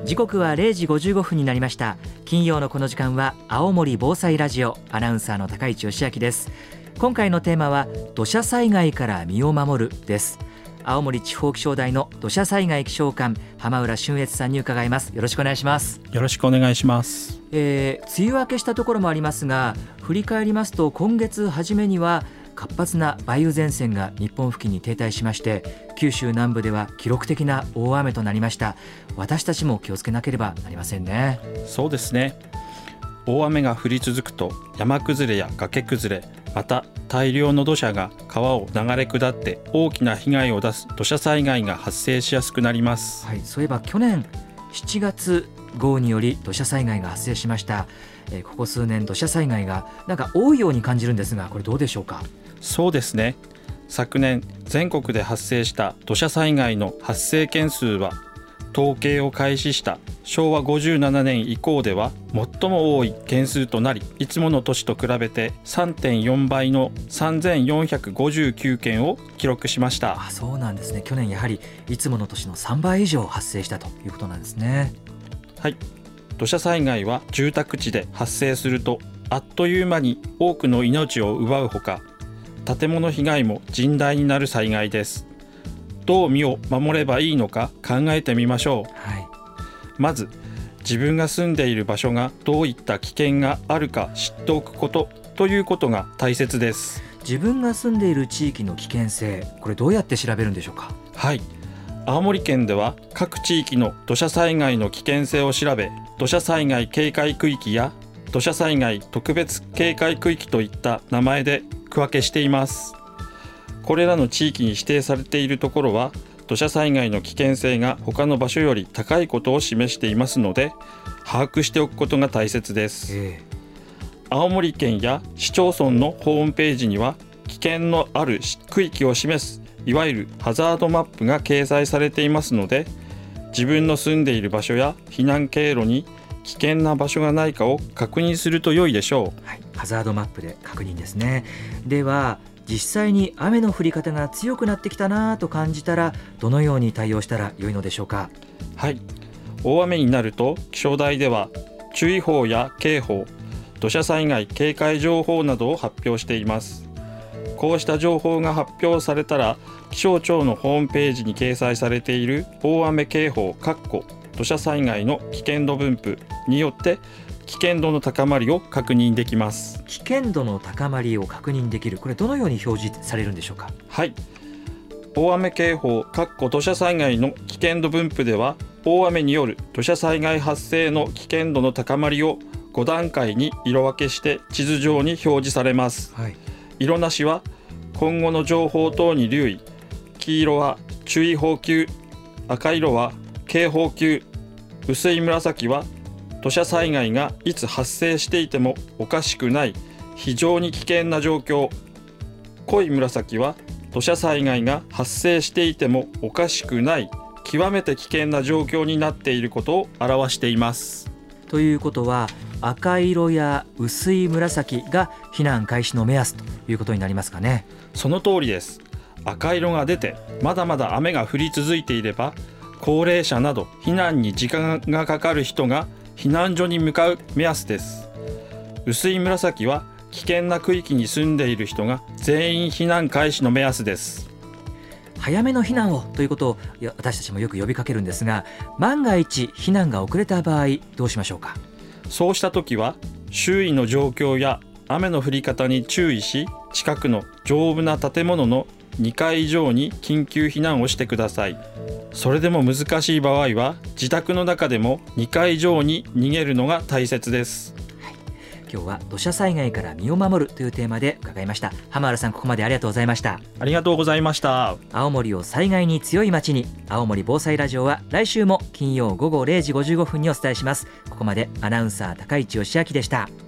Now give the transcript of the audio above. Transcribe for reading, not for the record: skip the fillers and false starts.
時刻は0時55分になりました。金曜のこの時間は青森防災ラジオ、アナウンサーの高市義明です。今回のテーマは土砂災害から身を守るです。青森地方気象台の土砂災害気象官浜浦俊悦さんに伺います。よろしくお願いします。 よろしくお願いします。 梅雨明けしたところもありますが、振り返りますと今月初めには活発な梅雨前線が日本付近に停滞しまして、九州南部では記録的な大雨となりました。私たちも気をつけなければなりませんね。 そうですね。大雨が降り続くと山崩れや崖崩れ、また大量の土砂が川を流れ下って大きな被害を出す土砂災害が発生しやすくなります。 はい、そういえば去年7月豪雨により土砂災害が発生しました。ここ数年土砂災害がなんか多いように感じるんですが、これどうでしょうか。 そうですね。昨年全国で発生した土砂災害の発生件数は統計を開始した昭和57年以降では最も多い件数となり、いつもの年と比べて 3.4 倍の3459件を記録しました。 そうなんですね。去年やはりいつもの年の3倍以上発生したということなんですね。 はい、土砂災害は住宅地で発生するとあっという間に多くの命を奪うほか、建物被害も甚大になる災害です。どう身を守ればいいのか考えてみましょう。 はい、 まず自分が住んでいる場所がどういった危険があるか知っておくことということが大切です。 自分が住んでいる地域の危険性、これどうやって調べるんでしょうか。 はい、青森県では各地域の土砂災害の危険性を調べ、土砂災害警戒区域や土砂災害特別警戒区域といった名前で区分けしています。これらの地域に指定されているところは土砂災害の危険性が他の場所より高いことを示していますので、把握しておくことが大切です。青森県や市町村のホームページには危険のある区域を示すいわゆるハザードマップが掲載されていますので、自分の住んでいる場所や避難経路に危険な場所がないかを確認すると良いでしょう。 はい、ハザードマップで確認ですね。では実際に雨の降り方が強くなってきたなと感じたら、どのように対応したら良いのでしょうか。 はい、大雨になると気象台では注意報や警報、土砂災害警戒情報などを発表しています。こうした情報が発表されたら、気象庁のホームページに掲載されている大雨警報土砂災害の危険度分布によって危険度の高まりを確認できます。 危険度の高まりを確認できる、これどのように表示されるんでしょうか。 はい、大雨警報土砂災害の危険度分布では、大雨による土砂災害発生の危険度の高まりを5段階に色分けして地図上に表示されます。 はい、 色なしは今後の情報等に留意、黄色は注意報級、赤色は警報級、薄い紫は土砂災害がいつ発生していてもおかしくない非常に危険な状況、濃い紫は土砂災害が発生していてもおかしくない極めて危険な状況になっていることを表しています。 ということは赤色や薄い紫が避難開始の目安ということになりますかね。 その通りです。赤色が出てまだまだ雨が降り続いていれば、高齢者など避難に時間がかかる人が避難所に向かう目安です。薄い紫は危険な区域に住んでいる人が全員避難開始の目安です。 早めの避難をということを私たちもよく呼びかけるんですが、万が一避難が遅れた場合どうしましょうか。 そうした時は周囲の状況や雨の降り方に注意し、近くの丈夫な建物の2階以上に緊急避難をしてください。それでも難しい場合は自宅の中でも2階以上に逃げるのが大切です。 はい、今日は土砂災害から身を守るというテーマで伺いました。浜原さん、ここまでありがとうございました。 ありがとうございました。 青森を災害に強い町に、青森防災ラジオは来週も金曜午後0時55分にお伝えします。ここまでアナウンサー高市義明でした。